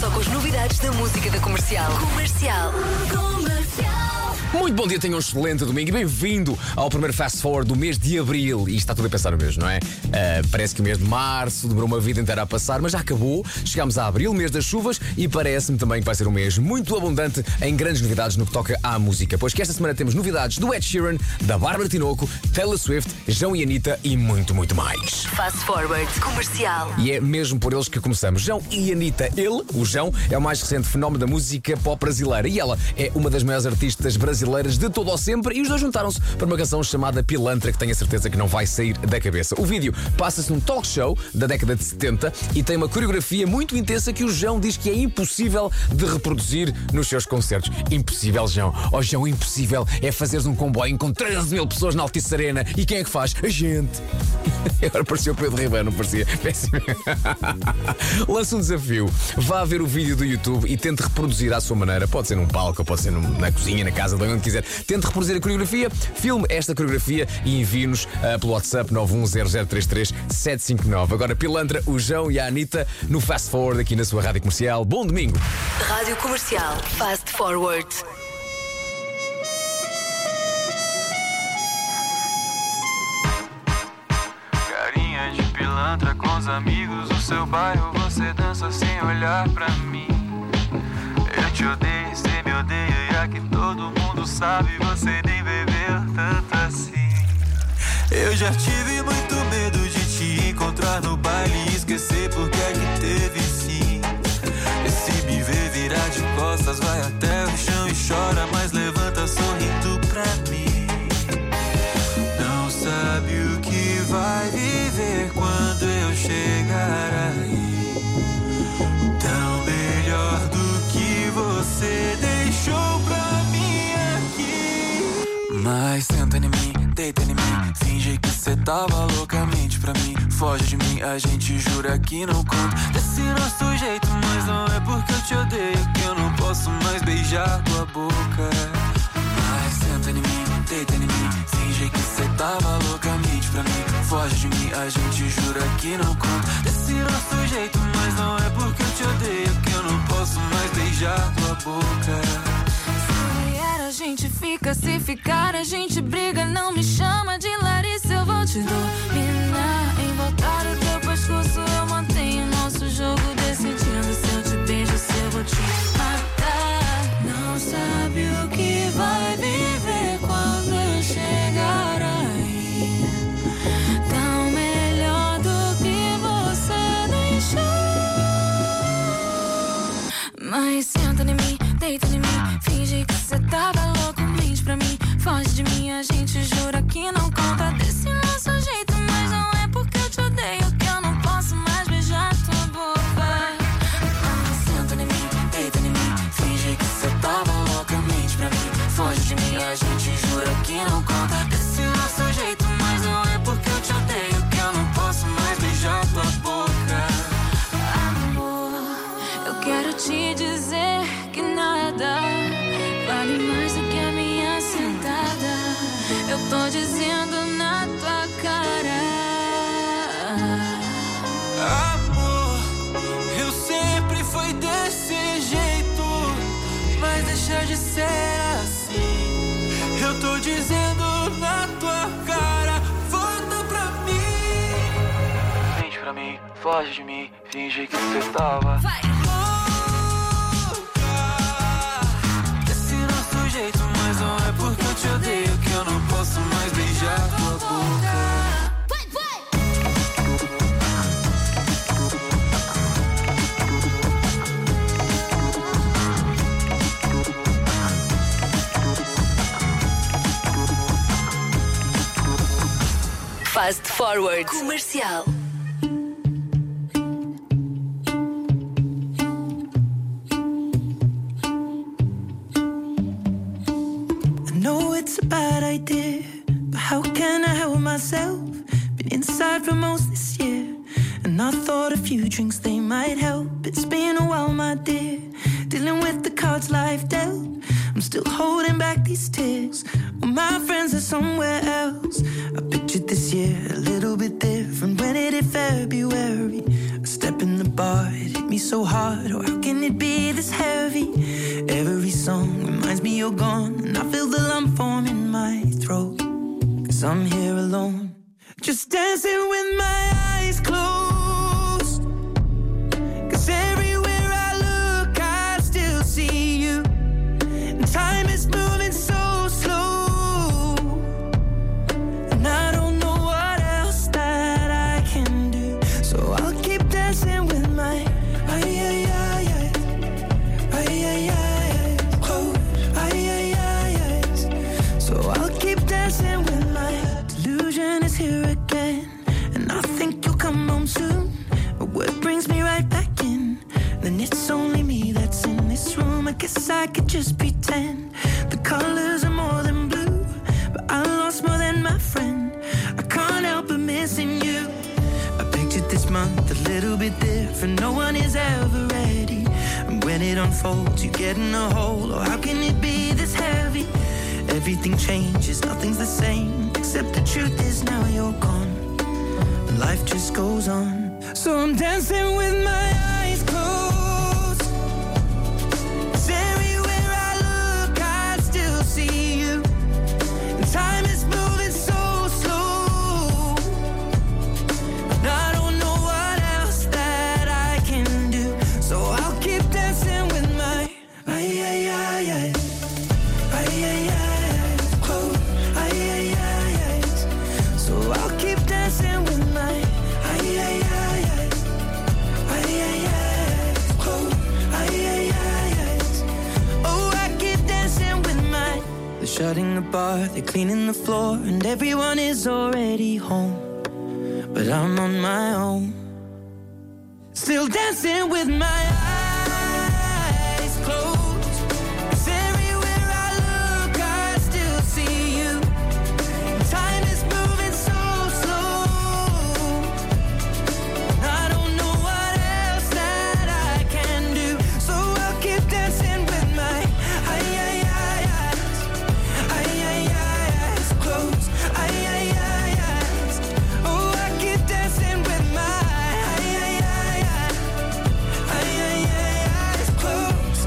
só com as novidades da música da Comercial. Comercial. Muito bom dia, tenham um excelente domingo e bem-vindo ao primeiro Fast Forward do mês de Abril. E está tudo a pensar no mesmo, não é? Parece que o mês de Março demorou uma vida inteira a passar, mas já acabou. Chegámos a Abril, mês das chuvas, e parece-me também que vai ser um mês muito abundante em grandes novidades no que toca à música. Pois que esta semana temos novidades do Ed Sheeran, da Bárbara Tinoco, Taylor Swift, João e Anitta e muito, muito mais. Fast Forward Comercial. E é mesmo por eles que começamos. João e Anitta, o João, é o mais recente fenómeno da música pop brasileira e ela é uma das maiores artistas brasileiras de todo ao sempre, e os dois juntaram-se para uma canção chamada Pilantra, que tenho a certeza que não vai sair da cabeça. O vídeo passa-se num talk show da década de 70 e tem uma coreografia muito intensa que o João diz que é impossível de reproduzir nos seus concertos. Impossível, João. Oh, João, impossível é fazeres um comboio com 13 mil pessoas na Altice Arena. E quem é que faz? A gente. Agora parecia o Pedro Ribeiro, não parecia? Péssimo. Lança um desafio. Vá ver o vídeo do YouTube e tente reproduzir à sua maneira. Pode ser num palco, pode ser na cozinha, na casa, de onde quiser. Tente reproduzir a coreografia, filme esta coreografia e envie-nos pelo WhatsApp 910033759. Agora Pilantra, o João e a Anitta no Fast Forward aqui na sua rádio comercial. Bom domingo. Rádio Comercial Fast Forward. Carinha de pilantra com os amigos do seu bairro, você dança sem olhar pra mim. Eu te odeio, cê me odeia, e aqui todo mundo sabe, você nem bebeu tanto assim. Eu já tive muito medo de te encontrar no baile e esquecer porque é que teve sim. E se me ver virar de costas, vai até o chão e chora, mas levanta sorrindo pra mim. Não sabe o que vai viver quando eu chegar aí. Tão melhor do que você deixou pra mim aqui. Mas senta em mim, deita em mim, finge que cê tava loucamente pra mim. Foge de mim, a gente jura que não conta desse nosso jeito, mas não é porque eu te odeio que eu não posso mais beijar tua boca. Mas senta em mim, deita em mim, finge que cê tava loucamente pra mim. Foge de mim, a gente jura que não conta desse nosso jeito, mas não é porque eu te odeio que eu não posso mais beijar tua boca. A gente fica, se ficar a gente briga. Não me chama de Larissa, eu vou te dominar. Em voltar o teu pescoço eu mantenho nosso jogo, decidindo se eu te beijo, se eu vou te matar. Não sabe o que vai viver quando eu chegar aí. Tão melhor do que você deixou. Mas senta em mim, deita em mim, finge que cê tava louco, mente pra mim. Foge de mim, a gente jura que não conta desse nosso jeito, mas não é porque eu te odeio que eu não posso mais beijar tua boca. Senta em mim, deita em mim, finge que cê tava louca, mente pra mim. Foge de mim, a gente jura que não conta desse nosso jeito, mas não é porque eu te odeio que eu não posso mais beijar tua boca. Amor, eu quero te dizer que nada vale mais do que a minha sentada. Eu tô dizendo na tua cara. Amor, eu sempre fui desse jeito, mas deixa de ser assim. Eu tô dizendo na tua cara, volta pra mim. Mente pra mim, foge de mim, finge que cê tava desse nosso jeito, mas não é porque eu te odeio que eu não posso mais beijar tua boca. Fast Forward Comercial. I know it's a bad idea, but how can I help myself? Been inside for most this year, and I thought a few drinks they might help. It's been a while, my dear, dealing with the cards life dealt. I'm still holding back these tears. Well, my friends are somewhere else. I pictured this year a little bit different when it hit February. A step in the bar, it hit me so hard. Oh, how can can it be this heavy? Every song reminds me you're gone, and I feel the lump form in my throat. 'Cause I'm here alone, just dancing with my eyes closed. 'Cause everywhere I look I still see you, and time is moving so slow, and I don't know what else that I can do. So I'll keep dancing with my close. So I'll keep dancing with my delusion is here again, and I think you'll come home soon. But what brings me right back in? Then it's only me that's in this room. I guess I could just pretend the colors are more than blue, but I lost more than my friend. I can't help but missing you. I pictured this month a little bit different. No one is ever ready, and when it unfolds you get in a hole. Oh, how can it be this heavy? Everything changes, nothing's the same, except the truth is now you're gone, and life just goes on. So I'm dancing with my eyes closed. 'Cause everywhere I look I still see you, and time is moving so slow, and I don't know what else that I can do. So I'll keep dancing with my close. So I'll keep dancing with my close. Oh, I keep dancing with my. They're shutting the bar, they're cleaning the floor, and everyone is already home, but I'm on my own, still dancing with my eyes closed. 'Cause everywhere I look I still see you, time is moving so slow, I don't know what else that I can do. So I'll keep dancing with my eyes closed. Oh, I keep dancing with my eyes closed.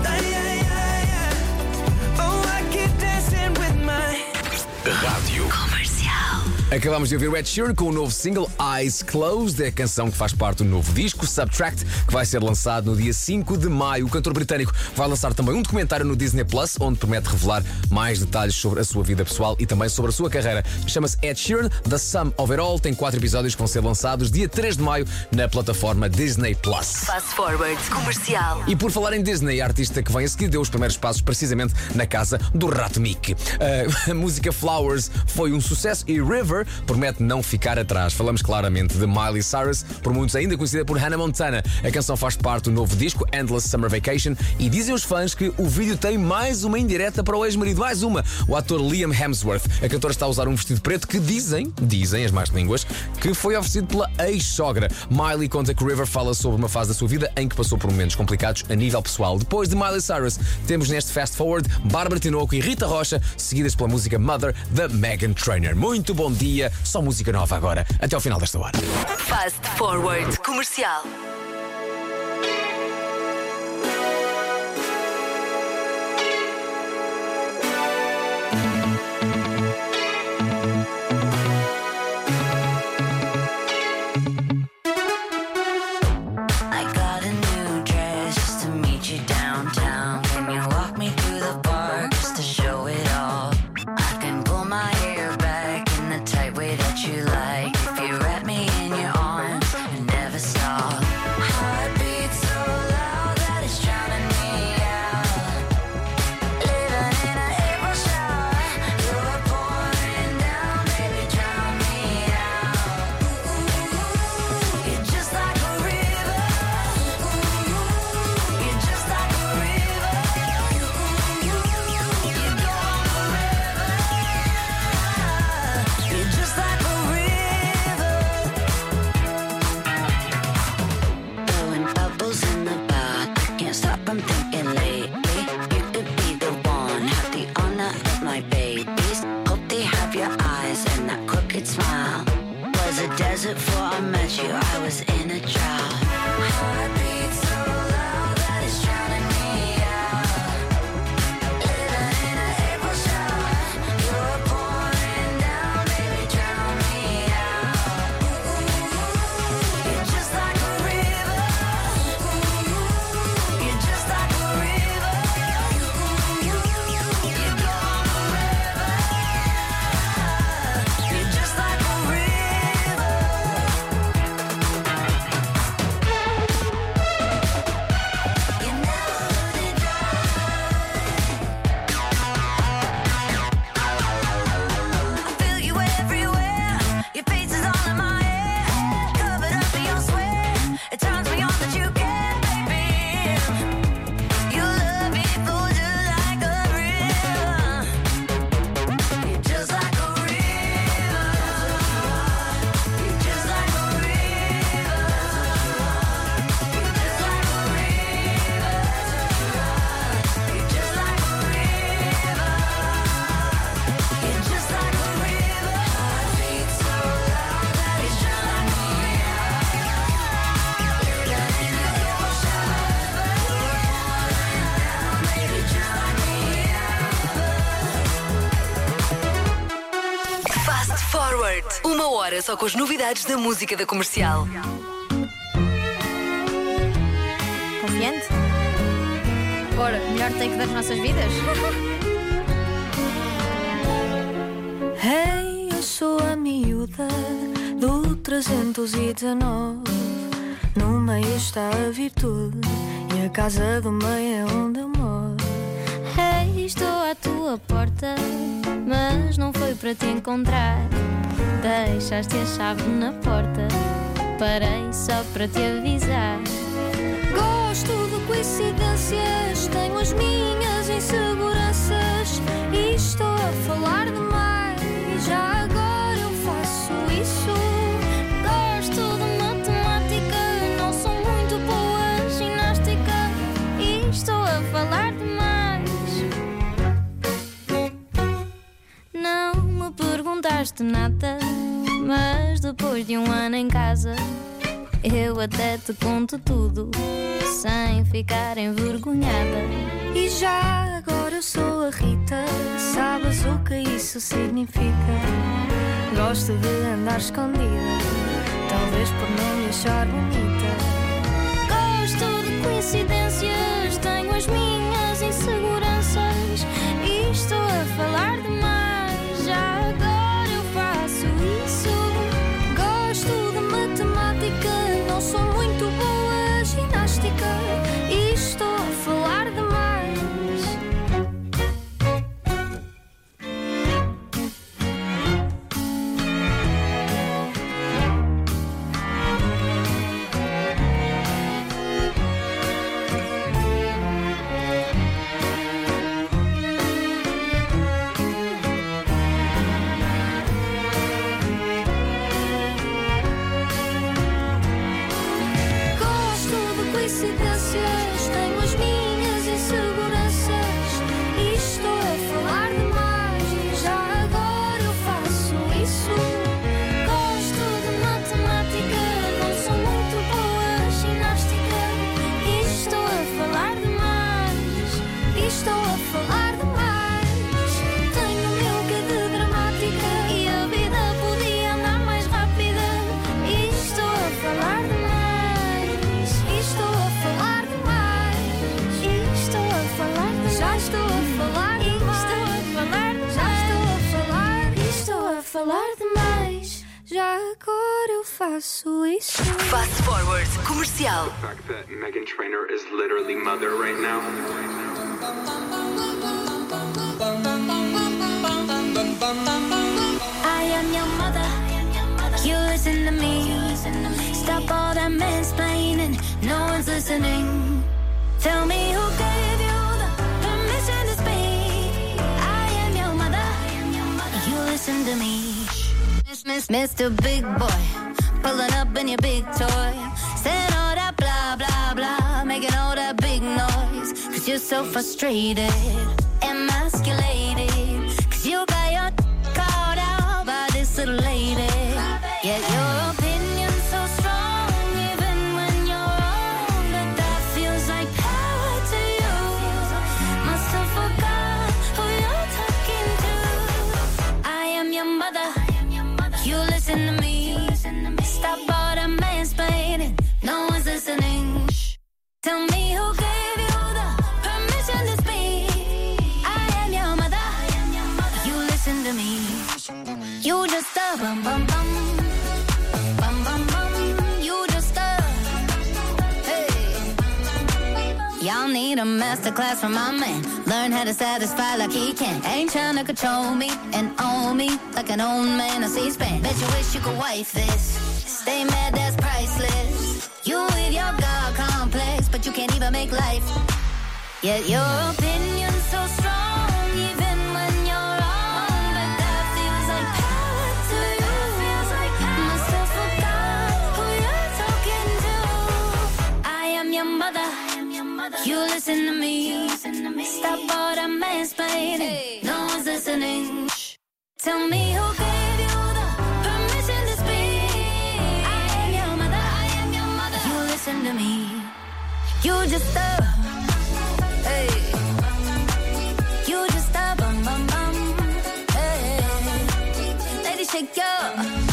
Oh, I keep dancing with my. Rádio Acabamos de ouvir Ed Sheeran com o novo single Eyes Closed, é a canção que faz parte do novo disco Subtract, que vai ser lançado no dia 5 de maio. O cantor britânico vai lançar também um documentário no Disney Plus, onde promete revelar mais detalhes sobre a sua vida pessoal e também sobre a sua carreira. Chama-se Ed Sheeran, The Sum of It All. Tem 4 episódios que vão ser lançados dia 3 de maio na plataforma Disney Plus. Fast Forward Comercial. E por falar em Disney, a artista que vem a seguir deu os primeiros passos precisamente na casa do Rato Mickey. A música Flowers foi um sucesso e River promete não ficar atrás. Falamos claramente de Miley Cyrus, por muitos ainda conhecida por Hannah Montana. A canção faz parte do novo disco Endless Summer Vacation e dizem os fãs que o vídeo tem mais uma indireta para o ex-marido, mais uma, o ator Liam Hemsworth. A cantora está a usar um vestido preto que dizem as más línguas, que foi oferecido pela ex-sogra. Miley conta que River fala sobre uma fase da sua vida em que passou por momentos complicados a nível pessoal. Depois de Miley Cyrus, temos neste Fast Forward Bárbara Tinoco e Rita Rocha, seguidas pela música Mother da Meghan Trainor. Muito bom dia, só música nova agora, até ao final desta hora. Fast Forward Comercial. You like if you wrap me in your arms and never stop. Word. 1 hora só com as novidades da música da Comercial. Confiante? Ora, melhor take das nossas vidas? Hey, eu sou a miúda do 319. No meio está a virtude e a casa do meio é onde eu moro. Hey, estou à tua porta, mas não foi para te encontrar. Deixaste a chave na porta, parei só para te avisar. Gosto de coincidências, tenho as minhas inseguranças e estou a falar demais. Já agora eu faço isso. Gosto de matemática, não sou muito boa ginástica e estou a falar demais. Não me perguntaste nada, mas depois de 1 ano em casa, eu até te conto tudo, sem ficar envergonhada. E já agora eu sou a Rita, sabes o que isso significa? Gosto de andar escondida, talvez por não me achar bonita. Gosto de coincidências, tenho as minhas inseguranças e estou a falar demais. Já agora eu faço isso. Gosto de matemática, não sou muito boa ginástica e estou a falar demais. Coincidências, tenho as minhas inseguranças e estou a falar demais. Já agora eu faço isso. Gosto de matemática, não sou muito boa ginástica e estou a falar demais. Estou a falar demais. Tenho o meu quê de dramática e a vida podia andar mais rápida e estou a falar demais. Estou a falar demais. Estou a falar demais. Já estou a falar demais. Já estou a falar demais. Já agora eu faço isso. Fast Forward Comercial. The fact that Meghan Trainor is literally mother right now. I am your mother. You listen to me. Stop all that mansplaining. No one's listening. Tell me who gave you the permission to speak. I am your mother. You listen to me. Mr. Big Boy, pulling up in your big toy, saying all that blah blah blah, making all that big noise. Cause you're so frustrated, emasculated. Cause you got your called out by this little lady. Yeah, your opinion's so strong, even when you're wrong, but that feels like power to you. Must have forgot who you're talking to. I am your mother. You listen to me. Stop all the mansplaining. No one's listening. Tell me who gave you the permission to speak. I am your mother. You listen to me. You just a bum bum bum. Bum bum bum. You just a hey. Y'all need a masterclass from my man. Learn how to satisfy like he can. Ain't trying to control me and own me like an old man on C-SPAN. Bet you wish you could wife this. Stay mad, that's priceless. You with your God complex, but you can't even make life. Yet your opinion's so strong, even when you're wrong. But that feels like power to you. Must have forgot who you're talking to. I am your mother. You listen to me. Stop all the mansplaining. No one's listening. Tell me who gave you the permission to speak. I am your mother. You listen to me. You just hey. You just bum bum bum. Hey. Lady, shake your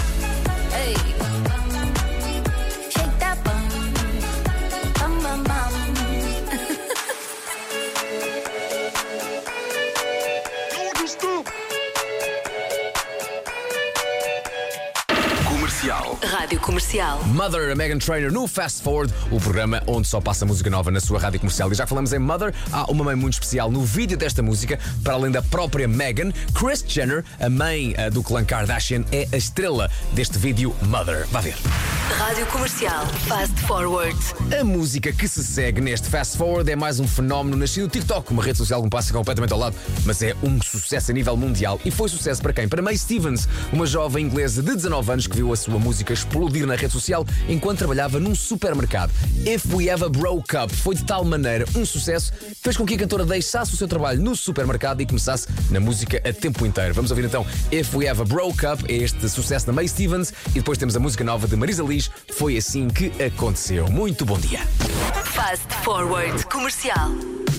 Comercial. Mother, a Meghan Trainor no Fast Forward, o programa onde só passa música nova na sua rádio comercial. E já que falamos em Mother, há uma mãe muito especial no vídeo desta música. Para além da própria Meghan, Kris Jenner, a mãe do clã Kardashian, é a estrela deste vídeo Mother. Vá ver. Rádio Comercial Fast Forward. A música que se segue neste Fast Forward é mais um fenómeno nascido no TikTok, uma rede social que me passa completamente ao lado, mas é um sucesso a nível mundial. E foi sucesso para quem? Para Mae Stevens, uma jovem inglesa de 19 anos que viu a sua música explodir na rede social enquanto trabalhava num supermercado. If We Ever Broke Up foi de tal maneira um sucesso, fez com que a cantora deixasse o seu trabalho no supermercado e começasse na música a tempo inteiro. Vamos ouvir então If We Ever Broke Up, é este sucesso da Mae Stevens, e depois temos a música nova de Marisa Liz, Foi Assim Que Aconteceu. Muito bom dia. Fast Forward Comercial.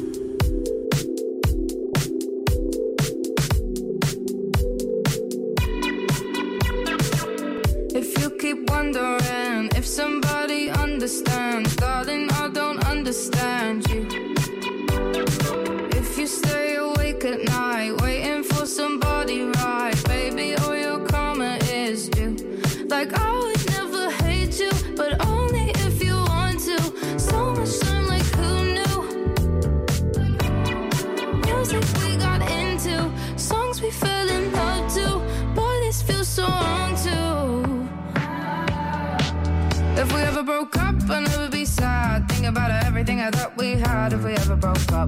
If you keep wondering if somebody understands, darling, I don't understand you. If you stay awake at night waiting for somebody right, baby, all your karma is due. Like I would never hate you, but only if you want to. So much time, like who knew? Music we got into, songs we fell in love to. Boy, this feels so wrong too. If we ever broke up, I'd never be sad. Think about everything I thought we had. If we ever broke up.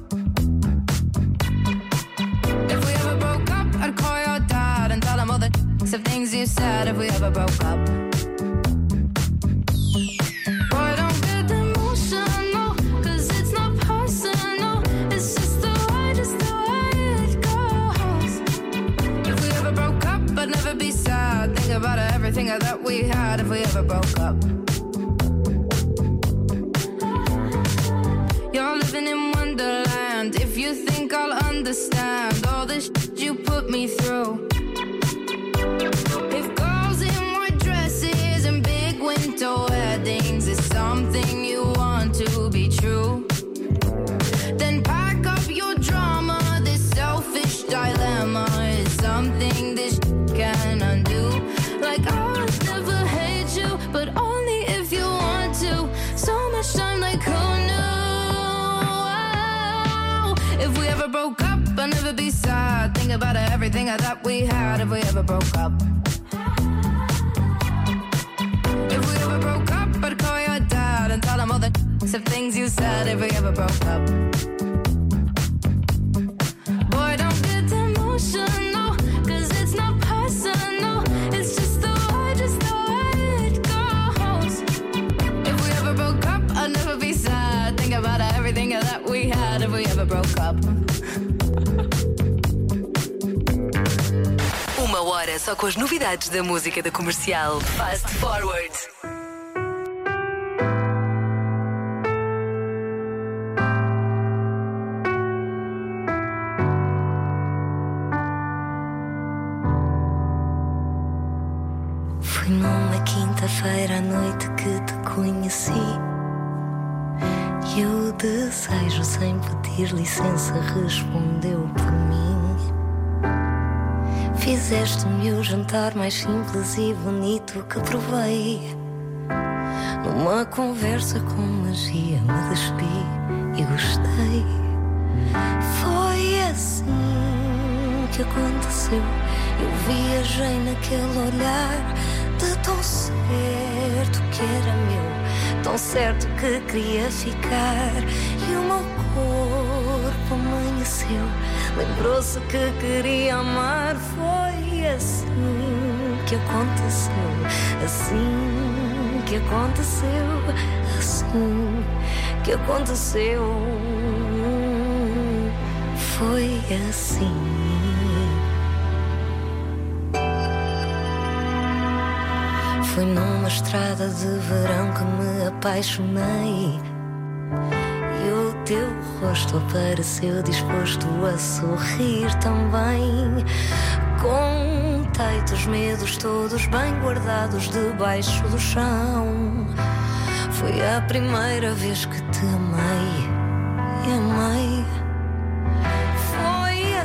If we ever broke up, I'd call your dad and tell him all the of things you said. If we ever broke up. Boy, don't get emotional, 'cause it's not personal. It's just the way it goes. If we ever broke up, I'd never be sad. Think about everything I thought we had. If we ever broke up. You're living in Wonderland. If you think I'll understand all the shit you put me through. If girls in white dresses and big winter weddings is something you want to be true, then pack up your drama. This selfish dilemma is something this can undo. Like I'll never hate you, but only if you want to. So much time, like who knew? If we ever broke up, I'd never be sad. Think about everything I thought we had. If we ever broke up. If we ever broke up, I'd call your dad and tell him all the of things you said. If we ever broke up. Boy, don't get emotional, 'cause it's not personal. It's just the way it goes. If we ever broke up, I'd never be sad. Think about everything that we had. If we ever broke up. Uma hora só com as novidades da música da Comercial. Fast Forward. Foi numa quinta-feira à noite que te conheci, e o desejo, sem pedir licença, respondeu por mim. Fizeste-me o jantar mais simples e bonito que provei. Numa conversa com magia me despi e gostei. Foi assim que aconteceu. Eu viajei naquele olhar, de tão certo que era meu, tão certo que queria ficar. E o meu corpo amanheceu, lembrou-se que queria amar. Foi assim que aconteceu, assim que aconteceu, assim que aconteceu. Foi assim. Foi numa estrada de verão que me apaixonei, e o teu rosto apareceu disposto a sorrir também. Contei-te os medos todos bem guardados debaixo do chão. Foi a primeira vez que te amei e amei. Foi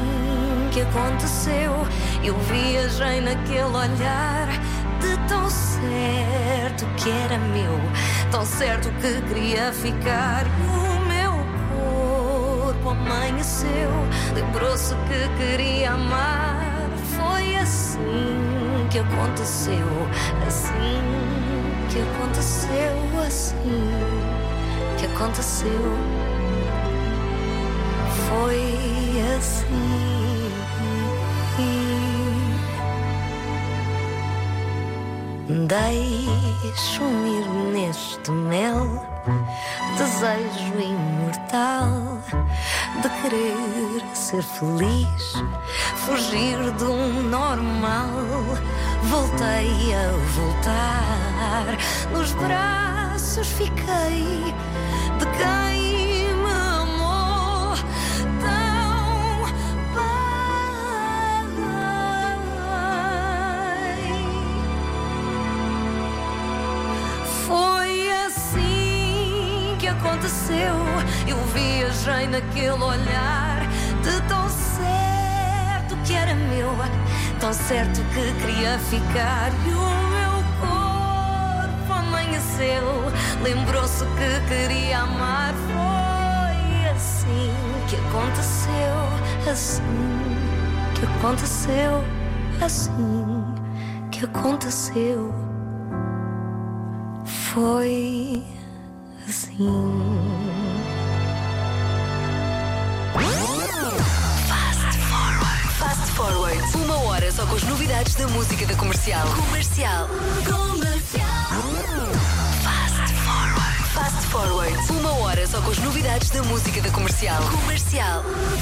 assim que aconteceu. Eu viajei naquele olhar, de tão certo que era meu, tão certo que queria ficar. O meu corpo amanheceu, lembrou-se que queria amar. Foi assim que aconteceu, assim que aconteceu, assim que aconteceu. Foi assim. Deixo-me ir neste mel, desejo imortal de querer ser feliz, fugir do normal. Voltei a voltar, nos braços fiquei de quem me amou tão bem. Foi assim que aconteceu. Eu viajei naquele olhar, de tão certo que era meu, tão certo que queria ficar. E o meu corpo amanheceu, lembrou-se que queria amar. Foi assim que aconteceu, assim que aconteceu, assim que aconteceu. Foi assim. Fast Forward. 1 hora só com as novidades da música da Comercial. Comercial. Fast Forward. 1 hora só com as novidades da música da Comercial. Comercial.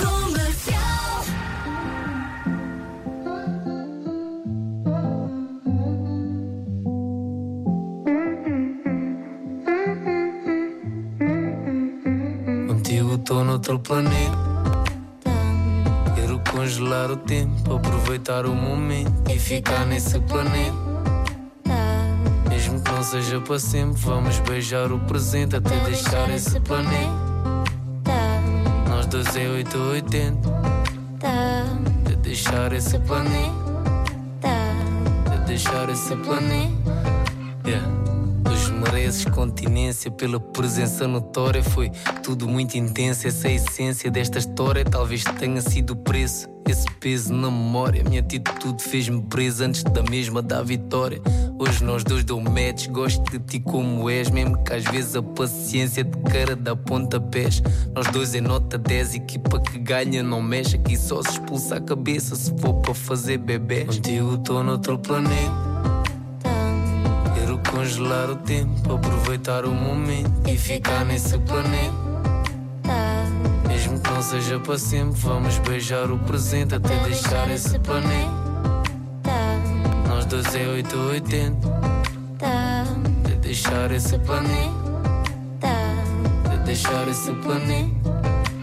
Contigo tô noutro planeta. Quero congelar o tempo, aproveitar o momento e ficar nesse planeta. Mesmo que não seja para sempre, vamos beijar o presente até deixar esse planeta. Nós dois é 8 ou 80. Até deixar esse planeta. Até deixar esse planeta. Dos mereces continência pela presença notória. Foi tudo muito intenso, essa é a essência desta história. Talvez tenha sido o preço, esse peso na memória. Minha atitude fez-me preso antes da mesma da vitória. Hoje nós dois dou match, gosto de ti como és, mesmo que às vezes a paciência de cara dá pontapés. Nós dois é nota 10, equipa que ganha não mexe. Aqui só se expulsa a cabeça se for para fazer bebês. Contigo tô noutro planeta. Quero congelar o tempo, aproveitar o momento e ficar nesse planeta. Mesmo que não seja para sempre, vamos beijar o presente até deixar esse planeta. Nós dois é 8 ou 80. Até deixar esse planeta. Até deixar esse planeta.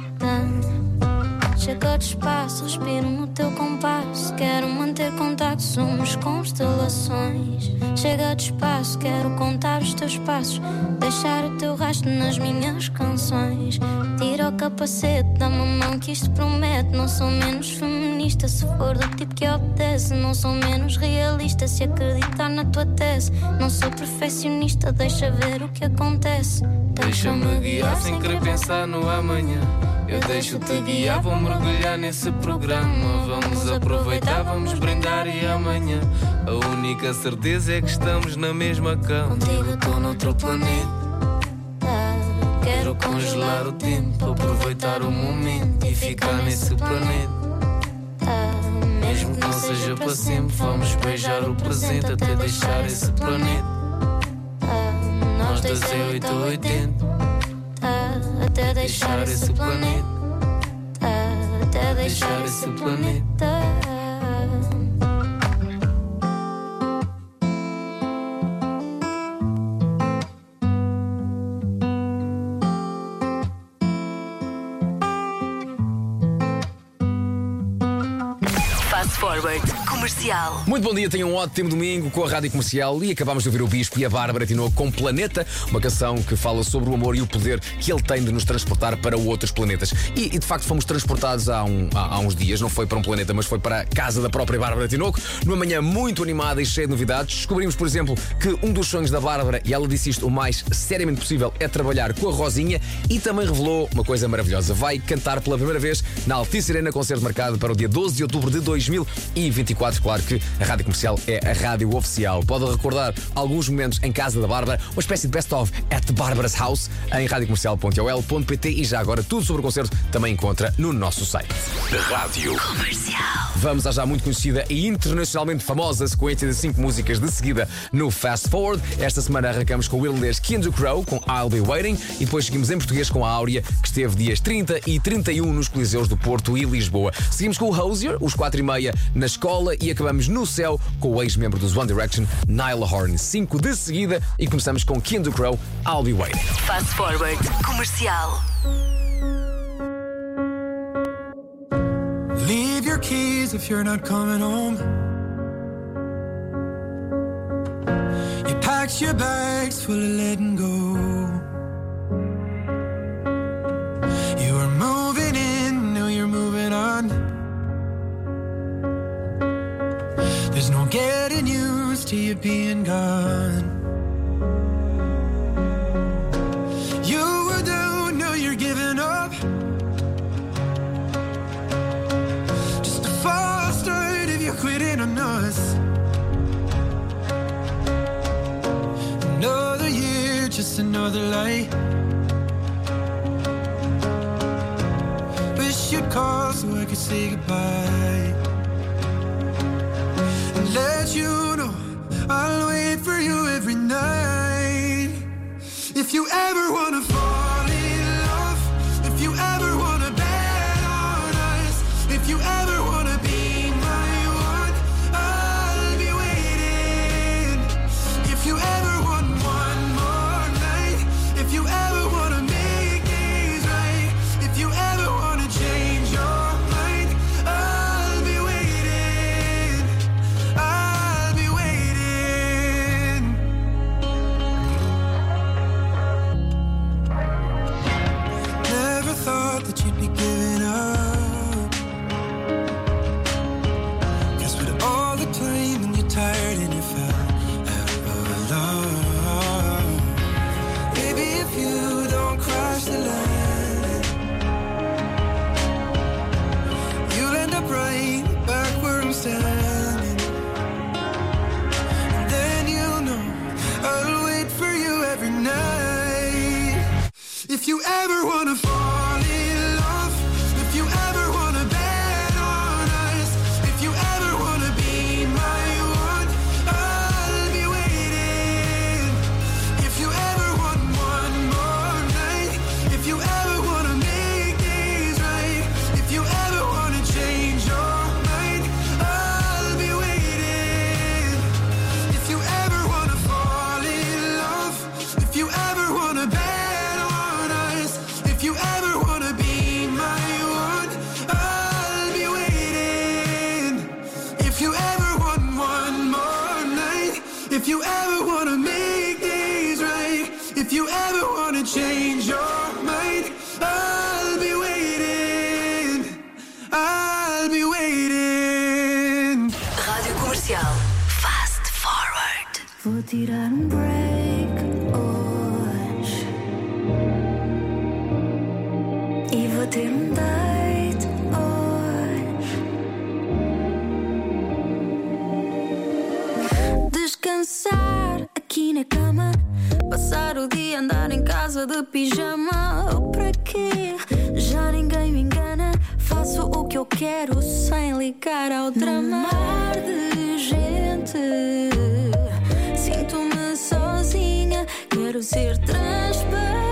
Chega de espaço, respiro no teu compasso. Quero manter contato, somos constelações. Chega de espaço, quero contar os teus passos, deixar o teu rastro nas minhas canções. Tira o capacete, dá-me a mão que isto promete. Não sou menos feminista se for do tipo que obedece. Não sou menos realista se acreditar na tua tese. Não sou perfeccionista, deixa ver o que acontece. Deixa-me guiar sem querer pensar no amanhã. Eu deixo-te guiar, vou mergulhar nesse programa. Vamos aproveitar, vamos brindar e amanhã a única certeza é que estamos na mesma cama. Contigo tô noutro planeta. Quero congelar o tempo, aproveitar o momento e ficar nesse planeta. Mesmo que não seja para sempre, vamos beijar o presente até deixar esse planeta. Nós dois é 8 ou 80. Até deixar esse planeta. Até deixar esse planeta. Fast Forward. Comercial. Muito bom dia, tenham um ótimo domingo com a Rádio Comercial e acabámos de ouvir o Bispo e a Bárbara Tinoco com Planeta, uma canção que fala sobre o amor e o poder que ele tem de nos transportar para outros planetas. E de facto fomos transportados há uns dias, não foi para um planeta, mas foi para a casa da própria Bárbara Tinoco, numa manhã muito animada e cheia de novidades. Descobrimos, por exemplo, que um dos sonhos da Bárbara, e ela disse isto o mais seriamente possível, é trabalhar com a Rosinha, e também revelou uma coisa maravilhosa: vai cantar pela primeira vez na Altice Arena, concerto marcado para o dia 12 de outubro de 2024. Claro que a Rádio Comercial é a rádio oficial. Pode recordar alguns momentos em casa da Bárbara, uma espécie de best-of at Barbara's House em radiocomercial.ol.pt, e já agora tudo sobre o concerto também encontra no nosso site. Rádio Comercial. Vamos à já muito conhecida e internacionalmente famosa sequência de 5 músicas de seguida no Fast Forward. Esta semana arrancamos com o irlandês Keane Crow com I'll Be Waiting, e depois seguimos em português com a Áurea, que esteve dias 30 e 31 nos Coliseus do Porto e Lisboa. Seguimos com o Hozier, os 4:30 na escola, e acabamos no céu com o ex-membro dos One Direction, Niall Horan. 5 de seguida e começamos com Keane Crow, I'll Be Waiting. Fast Forward Comercial. Leave your keys if you're not coming home. You packed your bags full of letting go. You were moving in, now you're moving on. There's no getting used to you being gone. You were down, now you're giving up. Just a false start if you're quitting on us. Another year, just another lie. Wish you'd call so I could say goodbye. And let you know I'll wait for you every night. If you ever wanna fall in love, if you ever wanna bet on us, if you ever wanna be my one, I'll be waiting. If you ever want one more night, if you ever wanna make things right, if you ever wanna change your mind, I'll be waiting. I'll be waiting. Never thought that you'd be giving up. 'Cause with all the time and you're tired and you fell out of love. Maybe if you don't cross the line, you'll end up right back where I'm standing. And then you'll know I'll wait for you every night. If you ever wanna fall in love, if you ever wanna bet on us, if you ever wanna be my one, I'll be waiting. If you ever want one more night, if you ever wanna make things right, if you ever wanna change your mind, I'll be waiting. If you ever wanna fall in love, if you ever wanna bet on us, if you ever wanna be my one, I'll be waiting. If you ever want one more night, if you ever wanna make things right, if you ever wanna change your mind, I'll be waiting. I'll be waiting. Rádio Comercial. Fast Forward. Vou tirar break hoje e vou ter date hoje. Descansar aqui na cama, passar o dia andar em casa de pijama. Para quê? Já ninguém me engana. Faço o que eu quero sem ligar ao drama. Mar de gente, sinto-me sozinha. Quero ser transparente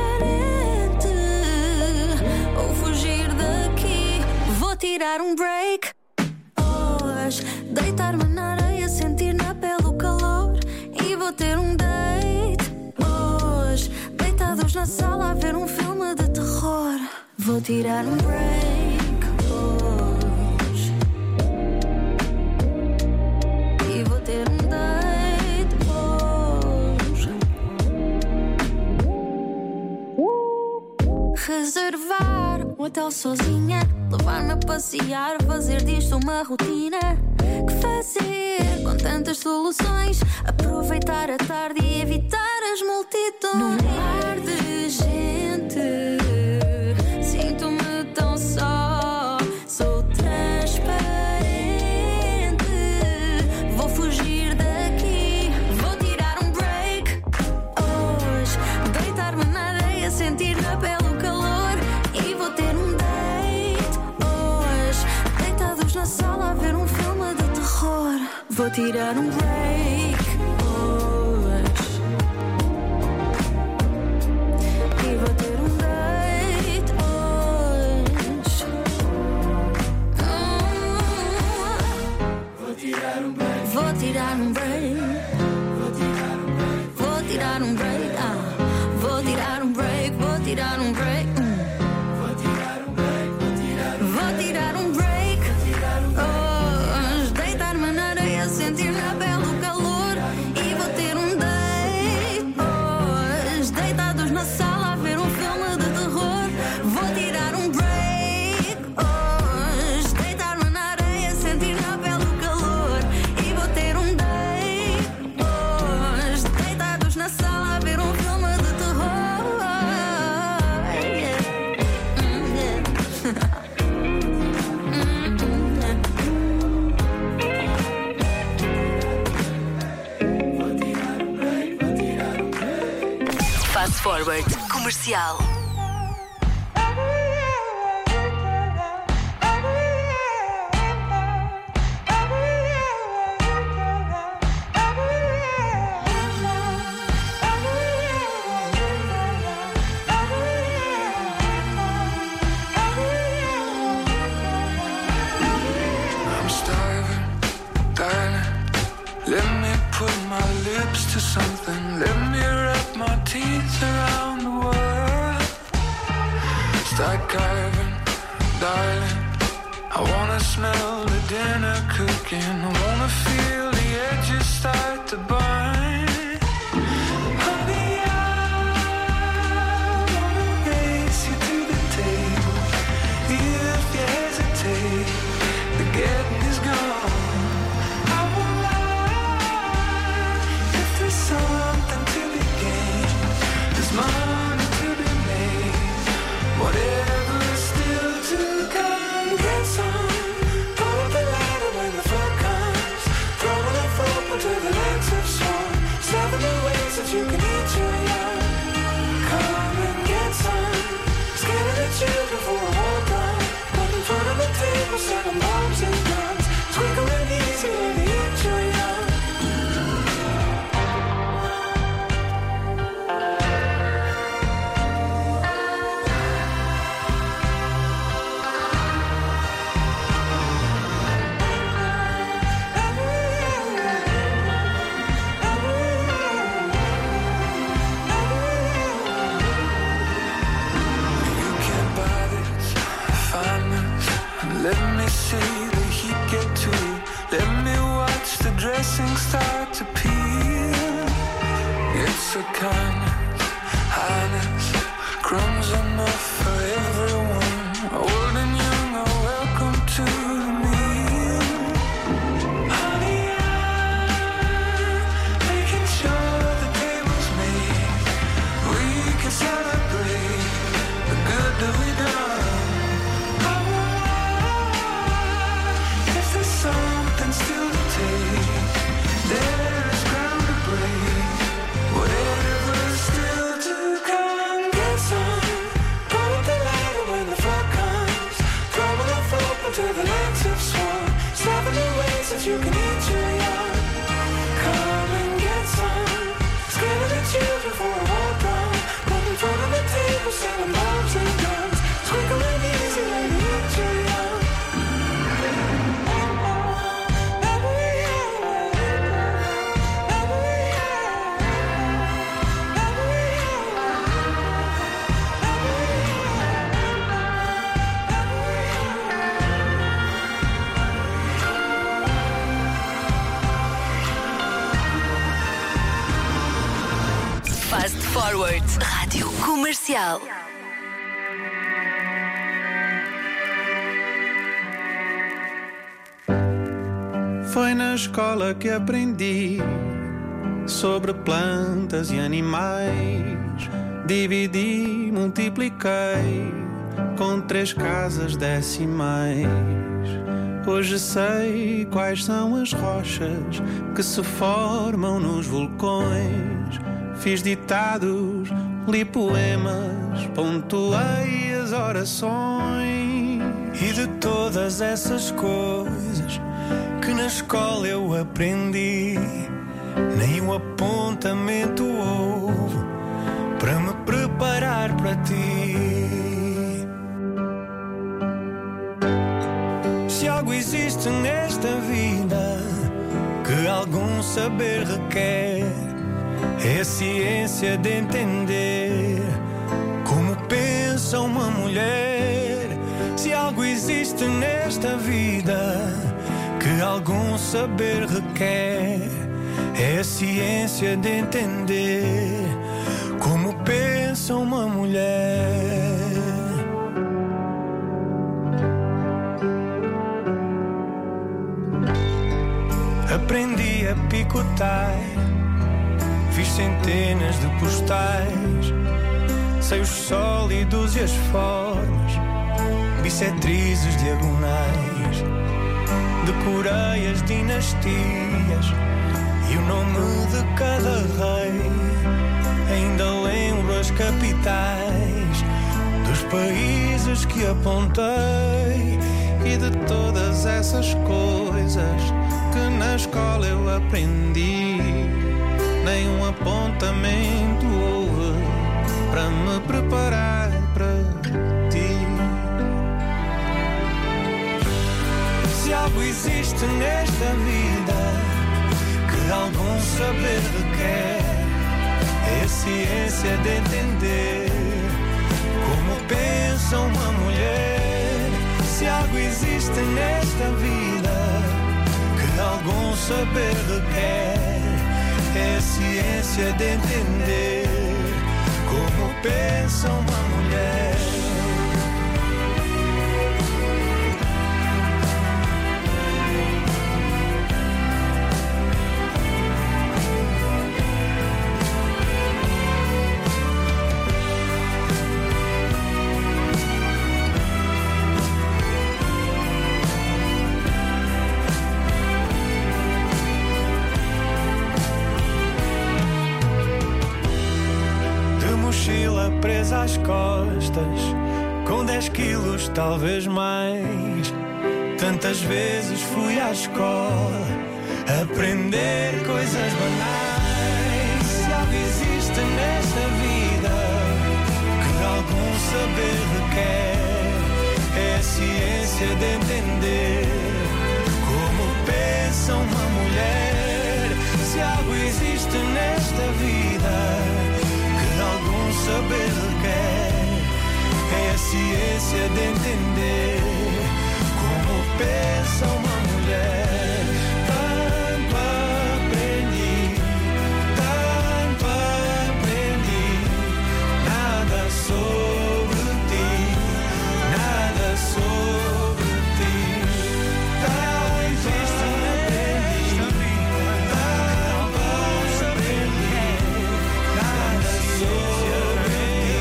ou fugir daqui. Vou tirar break hoje, deitar-me na areia, sentir na pele o calor. E vou ter date hoje, deitados na sala a ver filme de terror. Vou tirar break hoje. reservar um hotel sozinha, levar-me a passear, fazer disto uma rotina. Que fazer com tantas soluções? Aproveitar a tarde e evitar as multidões. Num mar de gente, sinto-me tão só. Sou transparente, vou fugir daqui, vou tirar um break hoje, deitar-me na areia, sentir na pele o calor. E vou ter um date hoje, deitados na sala a ver um filme de terror. Vou tirar um break hoje e vou ter um date hoje. Vou tirar um break. Vou tirar um break. Vou tirar um break. Vou tirar um break. Vou tirar um break. Vou tirar um break. Vou tirar um break. Hoje deitar-me na areia, sentir na pele o calor. E vou ter um date hoje, deitados na sala a ver um filme de terror. Vou tirar um break hoje, deitar-me na areia, sentir na pele o calor. E vou ter um date hoje, deitados na sala a ver um filme de terror. Fast Forward Comercial. I'm starving, darling. Let me put my lips to something. Let me wrap my teeth around the world. Start carving, darling. I wanna smell the dinner cooking. I wanna feel the edges start to burn. Honey, I wanna race you to the table. If you hesitate, the getting is gone. I won't lie. If there's something to be gained, there's money to be made. Whatever's still to come, get some. Pull up the ladder when the fun comes. Throwing a rope until the legs have swung. 7 ways that you can eat your young. Come and get some. Scared of the children for a war gun. Put in front of the table, selling bombs and guns. Twinkling easy when you eat your young. You can't buy this, find this. Let me see the heat get to you. Let me watch the dressing start to peel. It's a kindness, highness, crumbs enough for everyone. Old and young are welcome to the meal. Honey, I'm making sure the table's made. We can celebrate the good that we done. I won't lie. If there's something still to take, there's ground to break. Whatever's still to come, get some. Pull up the ladder when the fun comes. Throwing a rope until the legs have swung. 7 ways that you can eat your young. Come and get some. Scared of the children for a war gun. Put in front of the table, selling bombs and guns. Twinkling easy when you eat your young. Fast Forward Rádio Comercial. Foi na escola que aprendi sobre plantas e animais. Dividi, multipliquei com 3 casas decimais. Hoje sei quais são as rochas que se formam nos vulcões. Fiz ditados, li poemas, pontuei as orações. E de todas essas coisas que na escola eu aprendi, nem um apontamento houve para me preparar para ti. Se algo existe nesta vida que algum saber requer, é a ciência de entender como pensa uma mulher. Se algo existe nesta vida que algum saber requer, é a ciência de entender como pensa uma mulher. Aprendi a picotar, fiz centenas de postais, sei os sólidos e as formas, bissetrizes diagonais. Decorei as dinastias e o nome de cada rei. Ainda lembro as capitais dos países que apontei. E de todas essas coisas que na escola eu aprendi, nenhum apontamento houve para me preparar para ti. Se algo existe nesta vida que algum saber requer, é a ciência de entender como pensa uma mulher. Se algo existe nesta vida que algum saber requer, é a ciência de entender como pensa uma mulher. Mochila presa às costas, com 10 quilos talvez mais. Tantas vezes fui à escola aprender coisas banais. Se algo existe nesta vida que algum saber requer, é a ciência de entender como pensa uma mulher. Se algo existe nesta vida algum saber requer, é a ciência de entender como pensa uma mulher. Tanto aprendi, nada sobre ti, nada sobre ti. Tanto existe, aprendi, tanto aprendi, nada sobre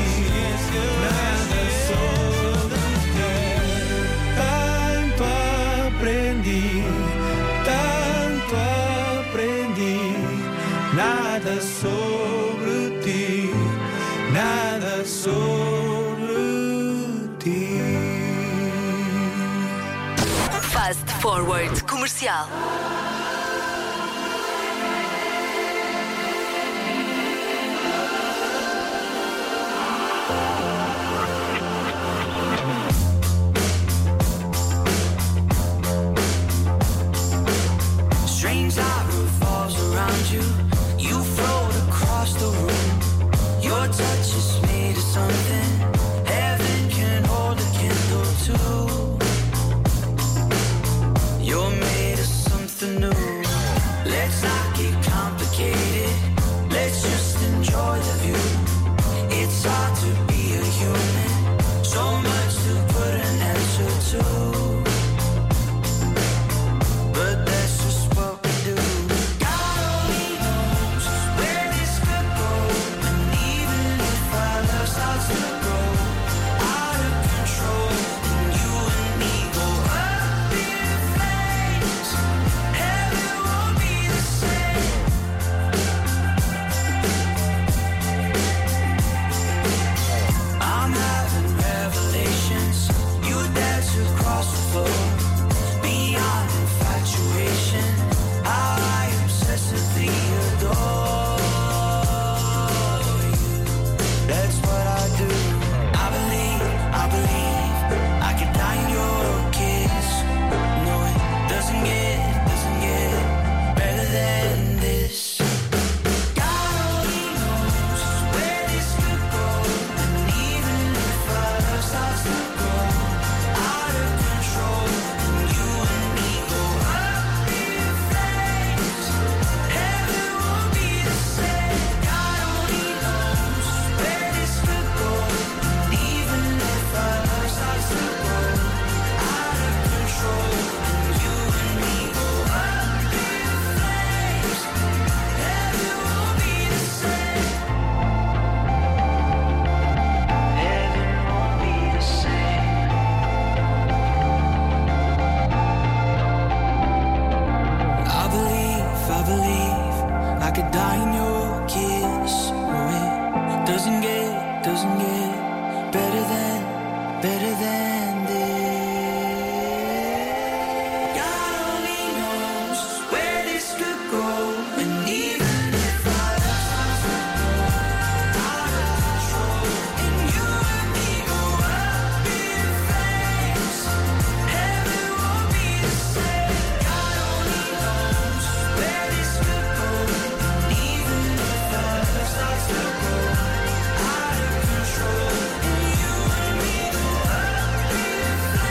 nada sobre ti, nada sobre ti. Fast Forward Comercial. Strange light revolves around you. You float across the room. Your touch is made of something heaven can hold a candle to. You're made of something new. Let's not get complicated. Let's just enjoy the view. It's hard to be a human. So much to put an answer to. But that's just Doesn't get better than this. God only knows where this could go, and even if our love starts to go out of control, and you and me go up in flames, heaven won't be the same. God only knows where this could go, and even if our love starts to go out of control, and you and me go up in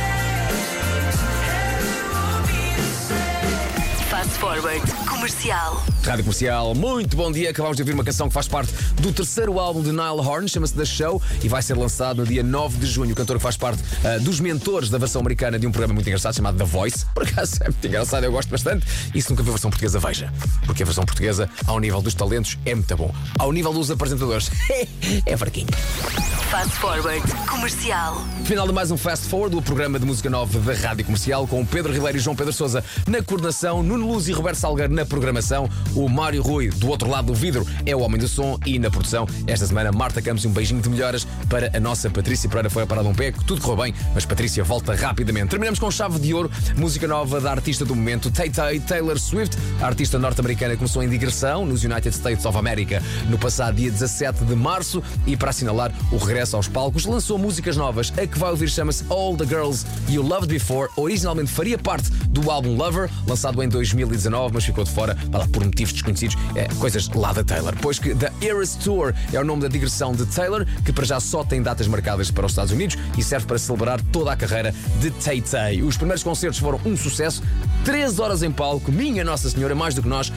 flames, heaven won't be the same. Fast Forward Comercial. Rádio Comercial, muito bom dia. Acabámos de ouvir uma canção que faz parte do terceiro álbum de Niall Horan, chama-se The Show, e vai ser lançado no dia 9 de junho. O cantor que faz parte dos mentores da versão americana de um programa muito engraçado chamado The Voice. Por acaso é muito engraçado, eu gosto bastante. E se nunca viu a versão portuguesa, veja. Porque a versão portuguesa, ao nível dos talentos, é muito bom. Ao nível dos apresentadores, é fraquinho. Fast Forward Comercial. Final de mais um Fast Forward, o programa de música nova da Rádio Comercial, com o Pedro Ribeiro e João Pedro Sousa na coordenação, Nuno Luz e Roberto Salgueiro na programação, o Mário Rui do outro lado do vidro é o homem do som, e na produção esta semana Marta Campos, e um beijinho de melhoras para a nossa Patrícia Pereira. Foi a parada um pé, tudo correu bem, mas Patrícia volta rapidamente. Terminamos com chave de ouro, música nova da artista do momento, Tay-Tay, Taylor Swift. A artista norte-americana começou em digressão nos United States of America no passado dia 17 de março e, para assinalar o regresso aos palcos, lançou músicas novas. A que vai ouvir chama-se All the Girls You Loved Before. Originalmente faria parte do álbum Lover, lançado em 2019, mas ficou de fora por motivos desconhecidos, coisas lá da Taylor. Pois que The Eras Tour é o nome da digressão de Taylor, que para já só tem datas marcadas para os Estados Unidos e serve para celebrar toda a carreira de Tay-Tay. Os primeiros concertos foram um sucesso, 3 horas em palco, minha Nossa Senhora, mais do que nós,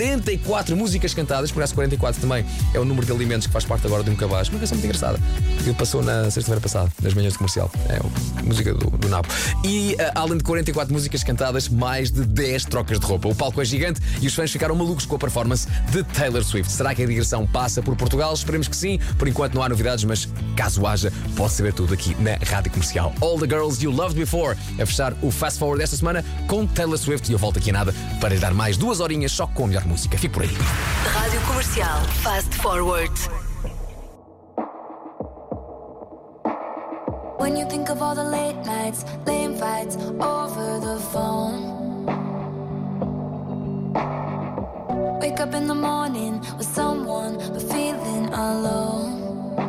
44 músicas cantadas, por acaso 44 também é o número de alimentos que faz parte agora de um cabaz. Uma canção muito engraçada, que passou na sexta-feira passada, nas manhãs de Comercial, é a música do Nabo. E além de 44 músicas cantadas, mais de 10 trocas de roupa. O palco é gigante e os fãs ficaram malucos com a performance de Taylor Swift. Será que a digressão passa por Portugal? Esperemos que sim. Por enquanto não há novidades, mas caso haja, pode saber tudo aqui na Rádio Comercial. All the Girls You Loved Before, a fechar o Fast Forward desta semana com Taylor Swift, e eu volto aqui a nada para lhe dar mais 2 horinhas só com a melhor música. Fique por aí. Rádio Comercial Fast Forward. When you think of all the late nights, lame fights over the phone. Wake up in the morning with someone but feeling alone.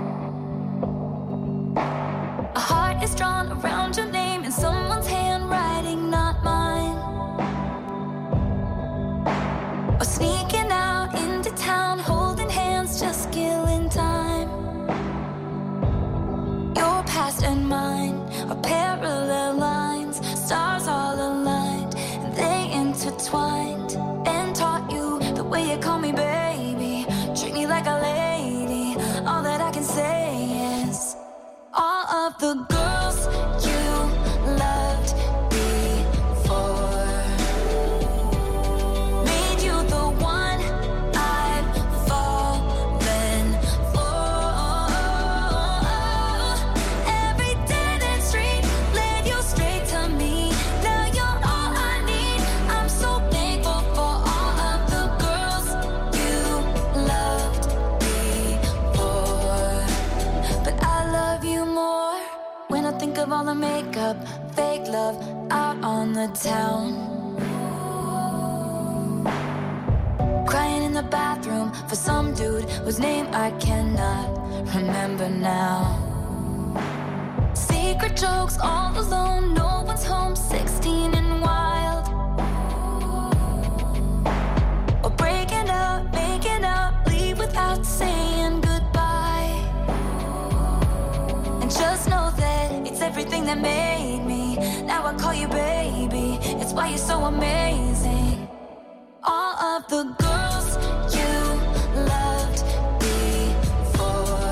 A heart is drawn around your name in someone's handwriting, not mine. Or sneaking out into town, holding hands, just killing time. Your past and mine are parallel lines, stars all aligned, and they intertwined, and taught you the way you call me baby, treat me like a lady. All that I can say is all of the girls you loved before made you the one I've fallen for. Every dead end street led you straight to me. Now you're all I need. I'm so thankful for all of the girls you loved before. But I love you more when I think of all the makeup, fake love out on the town. Crying in the bathroom for some dude whose name I cannot remember now. Secret jokes all alone, no one's home, 16 and wild. Or breaking up, making up, leave without saying goodbye. And just know that it's everything that made me. Now I call you baby, it's why you're so amazing. All of the girls you loved before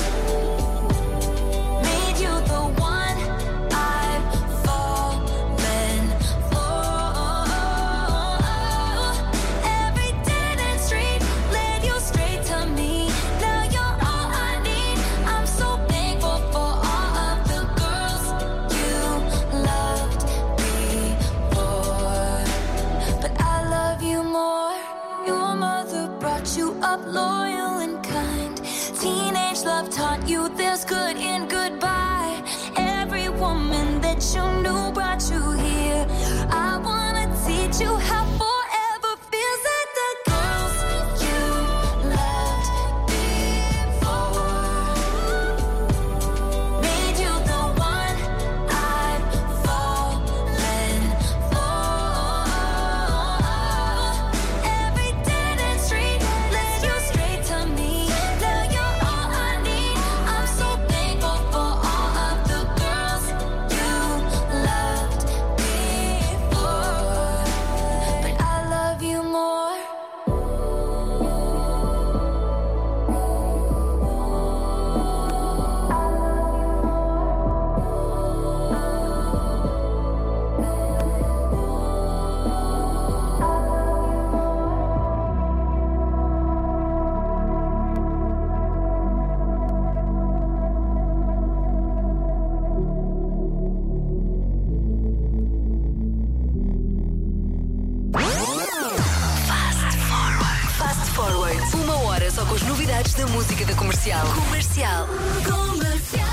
made you the one I've fallen for. Every dead end street led you straight to me. Now you're all I need. I'm so thankful for all of the girls you loved before. But I love you more. You taught you there's good in goodbye. Every woman that you knew brought you here. I wanna teach you how forever feels like the girls you loved before. Made you the one I've fallen for. Every dead end street leads you straight to me. Tell you all I need. I'm so thankful for all of the girls you loved before. But I love you more. Fast Forward. Uma hora só com as novidades da música da Comercial. Comercial. Comercial.